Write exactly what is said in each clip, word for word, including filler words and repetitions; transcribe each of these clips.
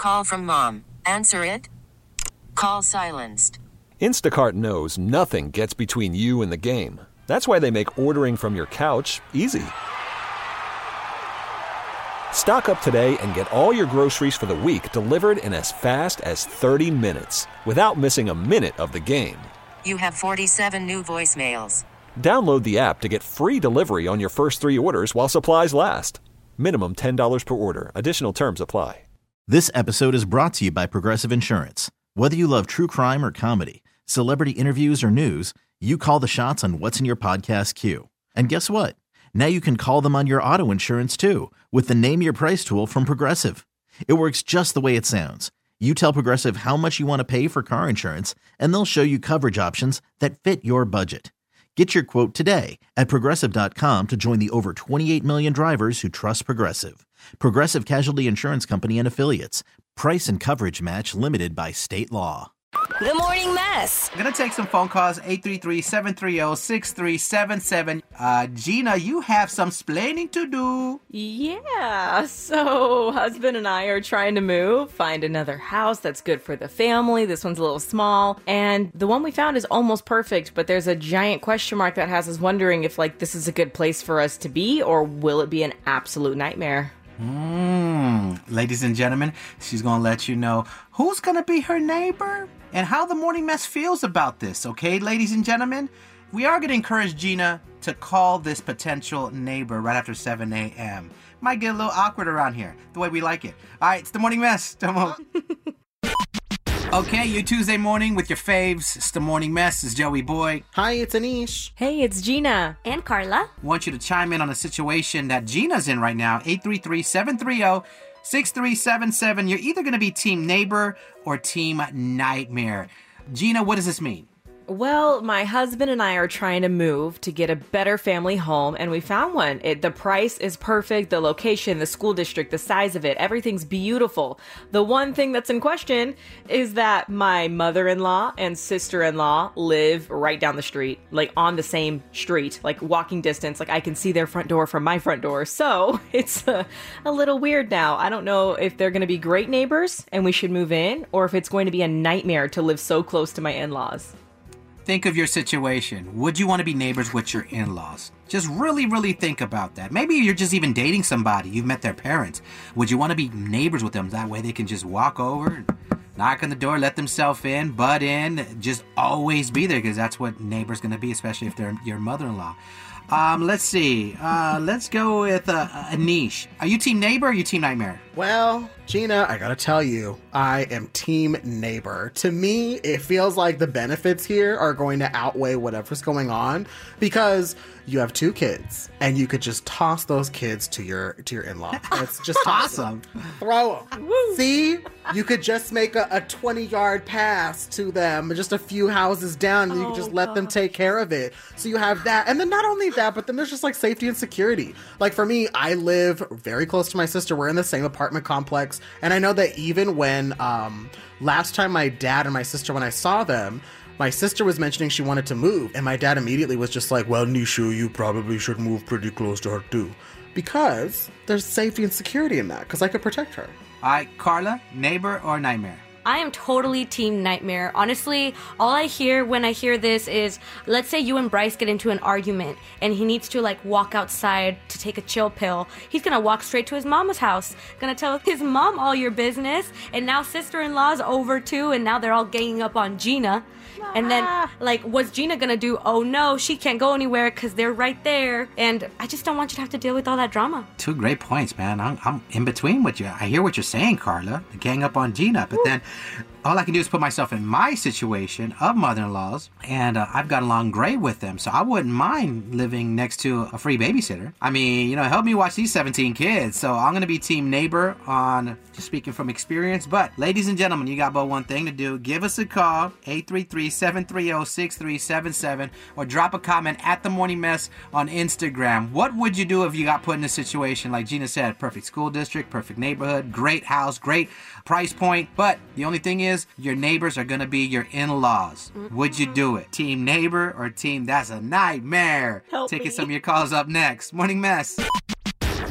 Call from mom. Answer it. Call silenced. Instacart knows nothing gets between you and the game. That's why they make ordering from your couch easy. Stock up today and get all your groceries for the week delivered in as fast as thirty minutes without missing a minute of the game. You have forty-seven new voicemails. Download the app to get free delivery on your first three orders while supplies last. Minimum ten dollars per order. Additional terms apply. This episode is brought to you by Progressive Insurance. Whether you love true crime or comedy, celebrity interviews or news, you call the shots on what's in your podcast queue. And guess what? Now you can call them on your auto insurance too with the Name Your Price tool from Progressive. It works just the way it sounds. You tell Progressive how much you want to pay for car insurance, and they'll show you coverage options that fit your budget. Get your quote today at Progressive dot com to join the over twenty-eight million drivers who trust Progressive. Progressive Casualty Insurance Company and Affiliates. Price and coverage match limited by state law. The Morning Mess. I'm going to take some phone calls, eight three three, seven three zero, six three seven seven. Uh, Gina, you have some splaining to do. Yeah, so husband and I are trying to move, find another house that's good for the family. This one's a little small, and the one we found is almost perfect, but there's a giant question mark that has us wondering if, like, this is a good place for us to be, or will it be an absolute nightmare? Mm. Ladies and gentlemen, she's going to let you know who's going to be her neighbor and how the Morning Mess feels about this, okay, ladies and gentlemen? We are going to encourage Gina to call this potential neighbor right after seven a.m. Might get a little awkward around here, the way we like it. All right, it's the Morning Mess. Don't move. Okay, you Tuesday morning with your faves. It's the Morning Mess. It's Joey Boy. Hi, it's Anish. Hey, it's Gina. And Carla. Want you to chime in on a situation that Gina's in right now. eight three three, seven three zero, six three seven seven. You're either going to be Team Neighbor or Team Nightmare. Gina, what does this mean? Well, my husband and I are trying to move to get a better family home, and we found one. It, the price is perfect, the location, the school district, the size of it, everything's beautiful. The one thing that's in question is that my mother-in-law and sister-in-law live right down the street, like on the same street, like walking distance. Like I can see their front door from my front door. So it's a, a little weird now. I don't know if they're going to be great neighbors and we should move in, or if it's going to be a nightmare to live so close to my in-laws. Think of your situation. Would you want to be neighbors with your in-laws? Just really, really think about that. Maybe you're just even dating somebody. You've met their parents. Would you want to be neighbors with them? That way they can just walk over, knock on the door, let themselves in, butt in, just always be there, because that's what neighbors going to be, especially if they're your mother-in-law. Um, let's see. Uh, let's go with uh, Anish. Are you Team Neighbor or are you Team Nightmare? Well, Gina, I gotta tell you, I am Team Neighbor. To me, it feels like the benefits here are going to outweigh whatever's going on, because you have two kids and you could just toss those kids to your to your in-law. It's just awesome. Throw them. See, you could just make a, a twenty yard pass to them, just a few houses down, and you could just Oh, let God. them take care of it. So you have that, and then not only that, but then there's just like safety and security. Like for me, I live very close to my sister. We're in the same apartment complex, and I know that even when um last time my dad and my sister, when I saw them, my sister was mentioning she wanted to move, and my dad immediately was just like, well, Nishu, you probably should move pretty close to her too, because there's safety and security in that, because I could protect her. All right, Carla, Neighbor or Nightmare? I am totally Team Nightmare. Honestly, all I hear when I hear this is, let's say you and Bryce get into an argument and he needs to like walk outside to take a chill pill. He's gonna walk straight to his mama's house, gonna tell his mom all your business, and now sister-in-law's over too, and now they're all ganging up on Gina. And then, like, what's Gina gonna do? Oh no, she can't go anywhere because they're right there. And I just don't want you to have to deal with all that drama. Two great points, man. I'm, I'm in between with you. I hear what you're saying, Carla. The gang up on Gina. But Woo. Then all I can do is put myself in my situation of mother-in-laws, and uh, I've got along great with them. So I wouldn't mind living next to a free babysitter. I mean, you know, help me watch these seventeen kids. So I'm going to be Team Neighbor on just speaking from experience. But ladies and gentlemen, you got but one thing to do. Give us a call, eight three three, seven three zero, six three seven seven, or drop a comment at The Morning Mess on Instagram. What would you do if you got put in a situation like Gina said? Perfect school district, perfect neighborhood, great house, great price point. But the only thing is, your neighbors are going to be your in-laws. Mm-hmm. Would you do it? Team Neighbor or Team That's a Nightmare? Help Taking me. some of your calls up next. Morning Mess.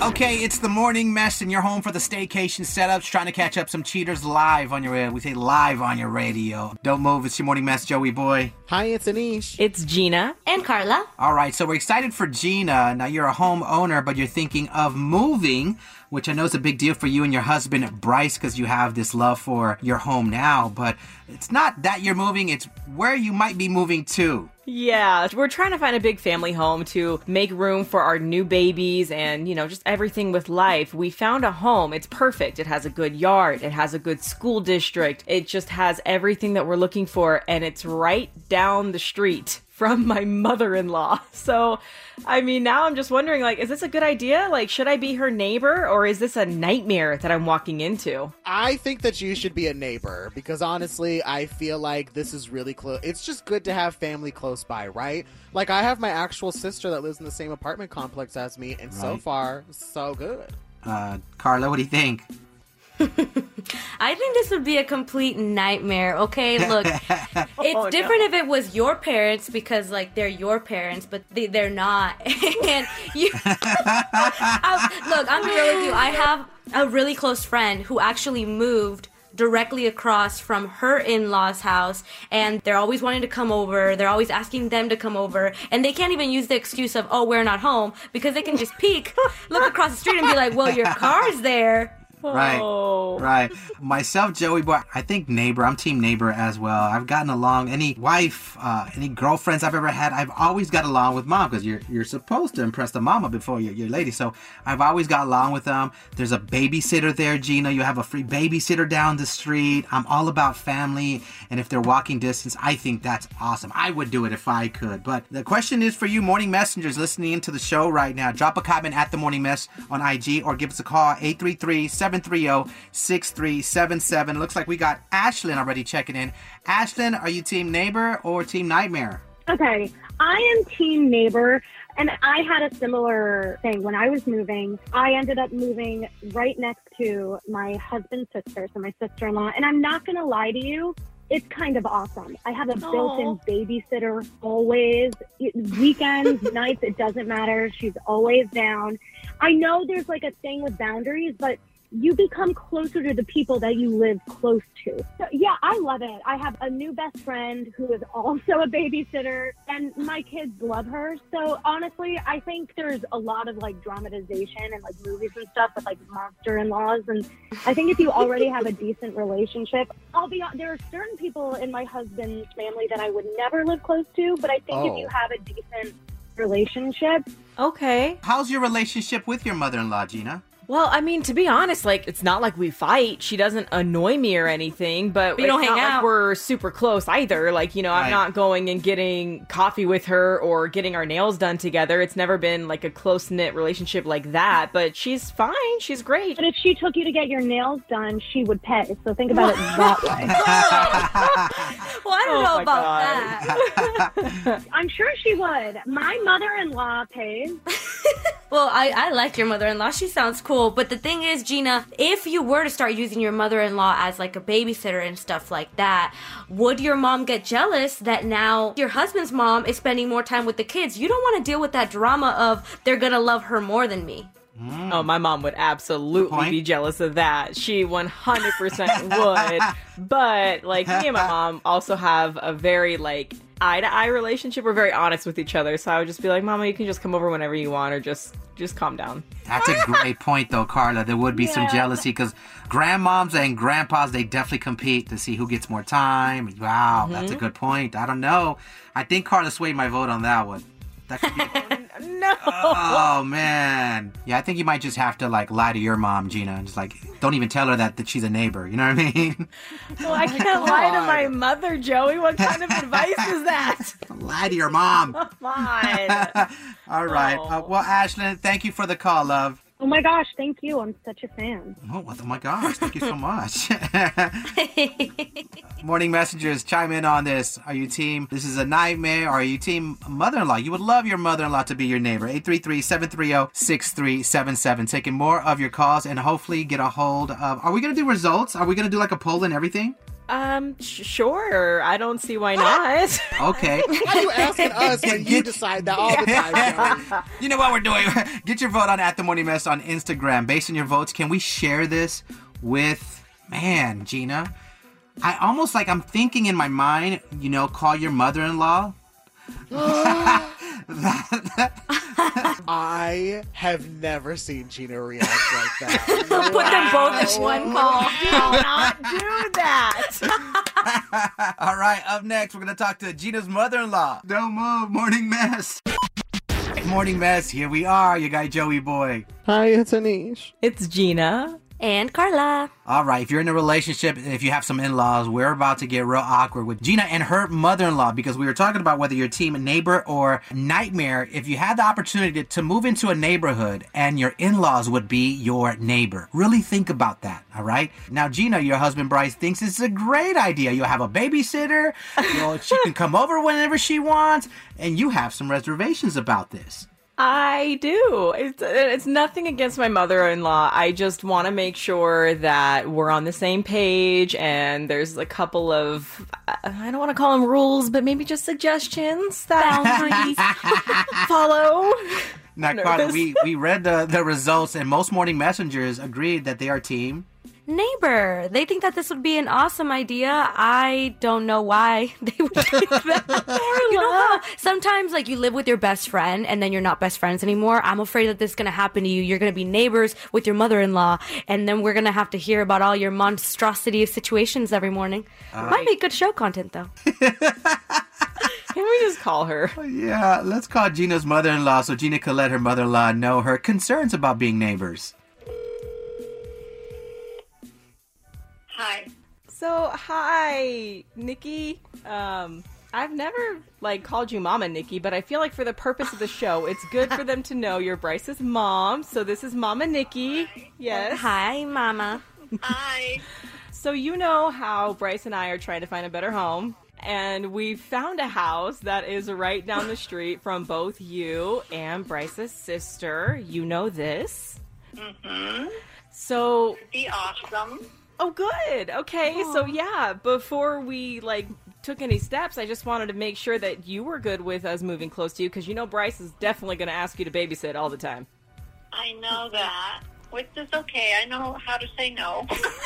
Okay, it's the morning mess, and you're home for the staycation setups, trying to catch up some cheaters live on your radio. We say live on your radio. Don't move. It's your morning mess, Joey boy. Hi, it's Anish. It's Gina. And Carla. All right, so we're excited for Gina. Now, you're a homeowner, but you're thinking of moving, which I know is a big deal for you and your husband, Bryce, because you have this love for your home now. But it's not that you're moving, it's where you might be moving to. Yeah, we're trying to find a big family home to make room for our new babies and, you know, just everything with life. We found a home. It's perfect. It has a good yard. It has a good school district. It just has everything that we're looking for, and it's right down the street from my mother-in-law. So, I mean, now I'm just wondering, like, is this a good idea? Like, should I be her neighbor, or is this a nightmare that I'm walking into? I think that you should be a neighbor because honestly, I feel like this is really close. It's just good to have family close by, right? Like, I have my actual sister that lives in the same apartment complex as me, and so Right. far, so good. Uh, Carla, what do you think? I think this would be a complete nightmare. Okay, look, it's Oh, no. different if it was your parents because, like, they're your parents, but they, they're not. And you, I, look, I'm real with you. I have a really close friend who actually moved directly across from her in-laws' house, and they're always wanting to come over. They're always asking them to come over, and they can't even use the excuse of, oh, we're not home, because they can just peek, look across the street, and be like, well, your car's there. Right, Oh. right. Myself, Joey boy, I think neighbor. I'm team neighbor as well. I've gotten along. Any wife, uh, any girlfriends I've ever had, I've always got along with mom because you're you're supposed to impress the mama before you're your lady. So I've always got along with them. There's a babysitter there, Gina. You have a free babysitter down the street. I'm all about family, and if they're walking distance, I think that's awesome. I would do it if I could. But the question is for you, morning messengers listening into the show right now. Drop a comment at the morning mess on I G or give us a call eight three three, seven three zero, six three seven seven. Looks like we got Ashlyn already checking in. Ashlyn, are you team neighbor or team nightmare? Okay, I am team neighbor, and I had a similar thing. When I was moving, I ended up moving right next to my husband's sister, so my sister-in-law, and I'm not going to lie to you, it's kind of awesome. I have a built-in babysitter always. It- weekends, nights, it doesn't matter. She's always down. I know there's like a thing with boundaries, but you become closer to the people that you live close to. So, yeah, I love it. I have a new best friend who is also a babysitter, and my kids love her. So honestly, I think there's a lot of like dramatization and like movies and stuff with like monster-in-laws. And I think if you already have a decent relationship, I'll be hon- there are certain people in my husband's family that I would never live close to, but I think Oh. if you have a decent relationship, Okay. How's your relationship with your mother-in-law, Gina? Well, I mean, to be honest, like, it's not like we fight. She doesn't annoy me or anything, but We it's don't not hang like out. we're super close either. Like, you know, Right. I'm not going and getting coffee with her or getting our nails done together. It's never been like a close-knit relationship like that, but she's fine. She's great. but if she took you to get your nails done, she would pay. So think about it that way. Well, I don't Oh know my about God. that. I'm sure she would. My mother-in-law pays. Well, I, I like your mother-in-law. She sounds cool. But the thing is, Gina, if you were to start using your mother-in-law as like a babysitter and stuff like that, would your mom get jealous that now your husband's mom is spending more time with the kids? You don't want to deal with that drama of they're going to love her more than me. Oh, my mom would absolutely Point. be jealous of that. She one hundred percent would. But, like, me and my mom also have a very, like, eye-to-eye relationship. We're very honest with each other. So I would just be like, Mama, you can just come over whenever you want, or just just calm down. That's a great point, though, Carla. There would be some jealousy because grandmoms and grandpas, they definitely compete to see who gets more time. Wow, that's a good point. I don't know. I think Carla swayed my vote on that one. That could be... No. Oh, man. Yeah, I think you might just have to, like, lie to your mom, Gina, and just, like, don't even tell her that, that she's a neighbor. You know what I mean? Well, I can't lie to my mother, Joey. What kind of advice is that? Lie to your mom. Come on. All right. Oh. Uh, well, Ashlyn, thank you for the call, love. Oh my gosh, thank you. I'm such a fan. Oh, what- oh my gosh. Thank you so much. Morning messengers, chime in on this. Are you team this is a nightmare, or are you team mother-in-law? You would love your mother-in-law to be your neighbor. eight three three, seven three zero, six three seven seven. Taking more of your calls and hopefully get a hold of... Are we going to do results? Are we going to do like a poll and everything? Um, sh- sure. I don't see why not. Okay. Why are you asking us when you decide that all the time, Joey? You know what we're doing? Get your vote on At The Morning Mess on Instagram. Based on your votes, can we share this with, man, Gina? I almost like I'm thinking in my mind, you know, call your mother-in-law. I have never seen Gina react like that. Put them both in one call. Do not do that. All right, up next, we're going to talk to Gina's mother-in-law. Don't move, Morning Mess. Morning Mess, here we are, you guy Joey boy. Hi, it's Anish. It's Gina. And Carla. All right, if you're in a relationship, if you have some in-laws, we're about to get real awkward with Gina and her mother-in-law because we were talking about whether you're team neighbor or nightmare. If you had the opportunity to move into a neighborhood and your in-laws would be your neighbor, really think about that, all right? Now, Gina, your husband Bryce thinks it's a great idea. You'll have a babysitter, you know, she can come over whenever she wants, and you have some reservations about this. I do. It's it's nothing against my mother-in-law. I just want to make sure that we're on the same page, and there's a couple of, I don't want to call them rules, but maybe just suggestions that boundaries follow. Now, Carla, we, we read the, the results, and most morning messengers agreed that they are team neighbor. They think that this would be an awesome idea. I don't know why they would think that. You know how sometimes like you live with your best friend and then you're not best friends anymore? I'm afraid that this is going to happen to you. You're going to be neighbors with your mother-in-law, and then we're going to have to hear about all your monstrosity of situations every morning. Uh, Might be good show content, though. Can we just call her? Yeah, let's call Gina's mother-in-law so Gina can let her mother-in-law know her concerns about being neighbors. Hi. So, hi, Nikki. Um, I've never, like, called you Mama Nikki, but I feel like for the purpose of the show, it's good for them to know you're Bryce's mom. So this is Mama Nikki. Hi. Yes. Hi, Mama. Hi. So you know how Bryce and I are trying to find a better home. And we found a house that is right down the street from both you and Bryce's sister. You know this. Mm-hmm. So... Be awesome. Oh, good. Okay, Aww. So yeah, before we, like, took any steps, I just wanted to make sure that you were good with us moving close to you, because you know Bryce is definitely going to ask you to babysit all the time. I know that, which is okay. I know how to say no.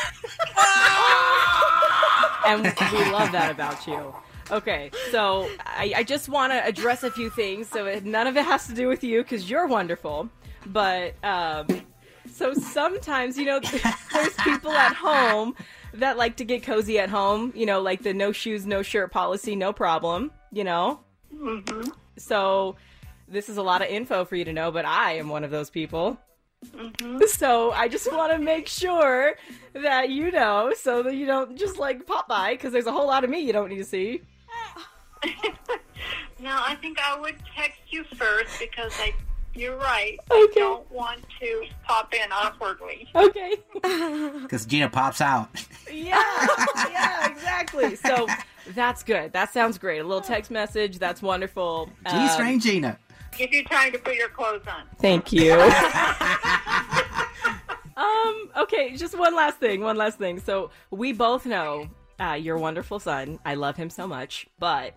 And we love that about you. Okay, so I, I just want to address a few things, so it, none of it has to do with you, because you're wonderful, but... um So sometimes, you know, there's people at home that like to get cozy at home, you know, like the no shoes, no shirt policy, no problem, you know? Mm-hmm. So this is a lot of info for you to know, but I am one of those people. Mm-hmm. So I just want to make sure that you know so that you don't just like pop by, because there's a whole lot of me you don't need to see. No, I think I would text you first because I... You're right. Okay. I don't want to pop in awkwardly. Okay. Because Gina pops out. Yeah, yeah, exactly. So that's good. That sounds great. A little text message. That's wonderful. Gee, strange Gina. Give you time to put your clothes on. Thank you. um. Okay, just one last thing. One last thing. So we both know uh, your wonderful son. I love him so much, but...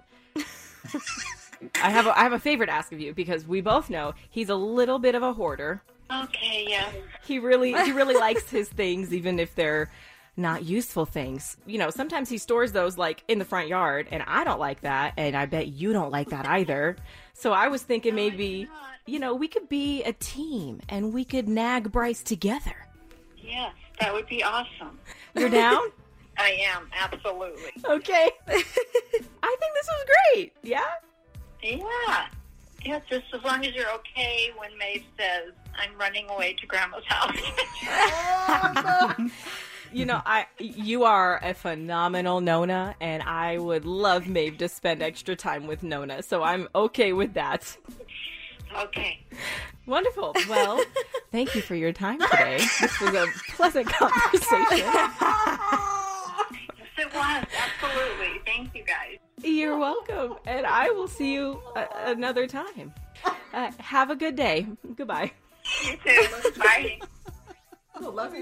I have a, I have a favor to ask of you, because we both know he's a little bit of a hoarder. Okay, yeah. He really he really likes his things, even if they're not useful things. You know, sometimes he stores those like in the front yard, and I don't like that, and I bet you don't like that either. So I was thinking no, maybe, you know, we could be a team and we could nag Bryce together. Yes, that would be awesome. You're down? I am, absolutely. Okay. I think this was great. Yeah? Yeah. Yeah, just as long as you're okay when Maeve says, I'm running away to Grandma's house. You know, I you are a phenomenal Nona, and I would love Maeve to spend extra time with Nona, so I'm okay with that. Okay. Wonderful. Well, thank you for your time today. This was a pleasant conversation. Yes, it was. Absolutely. Thank you, guys. You're welcome, and I will see you a- another time. Uh, have a good day. Goodbye. You too. Bye. I love you.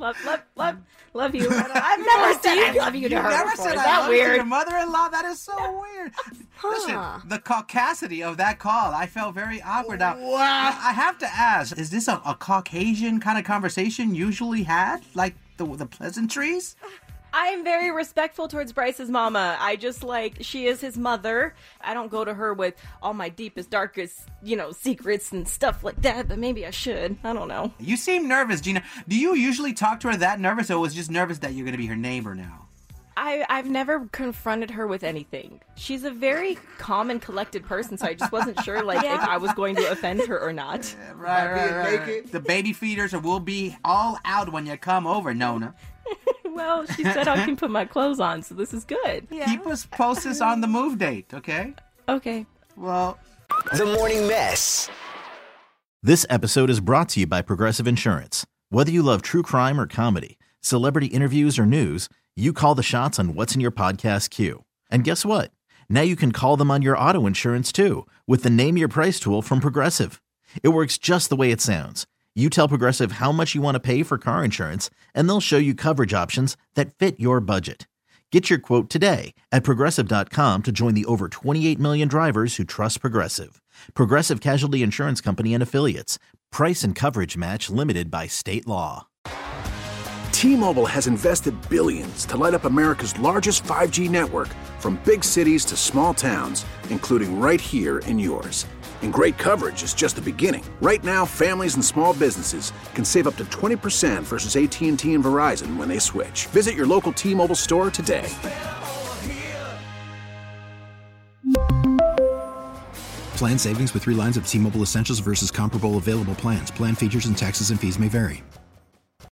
love, love, love, love you. I've never said I love you to you her never before. said Is I that love you to weird? your mother-in-law? That is so weird. Listen, the caucasity of that call, I felt very awkward. Now, Wow. I have to ask, is this a, a Caucasian kind of conversation usually had? Like the, the pleasantries? I am very respectful towards Bryce's mama. I just like, she is his mother. I don't go to her with all my deepest, darkest, you know, secrets and stuff like that, but maybe I should. I don't know. You seem nervous, Gina. Do you usually talk to her that nervous, or was just nervous that you're going to be her neighbor now? I, I've never confronted her with anything. She's a very calm and collected person, so I just wasn't sure, like, Yeah. if I was going to offend her or not. Right, By being right, right. naked. The baby feeders will be all out when you come over, Nona. Well, she said I can put my clothes on, so this is good. Yeah. Keep us posted on the move date, okay? Okay. Well, The Morning Mess. This episode is brought to you by Progressive Insurance. Whether you love true crime or comedy, celebrity interviews or news, you call the shots on what's in your podcast queue. And guess what? Now you can call them on your auto insurance too with the Name Your Price tool from Progressive. It works just the way it sounds. You tell Progressive how much you want to pay for car insurance, and they'll show you coverage options that fit your budget. Get your quote today at Progressive dot com to join the over twenty-eight million drivers who trust Progressive. Progressive Casualty Insurance Company and Affiliates. Price and coverage match limited by state law. T-Mobile has invested billions to light up America's largest five G network, from big cities to small towns, including right here in yours. And great coverage is just the beginning. Right now, families and small businesses can save up to twenty percent versus A T and T and Verizon when they switch. Visit your local T-Mobile store today. Plan savings with three lines of T-Mobile Essentials versus comparable available plans. Plan features and taxes and fees may vary.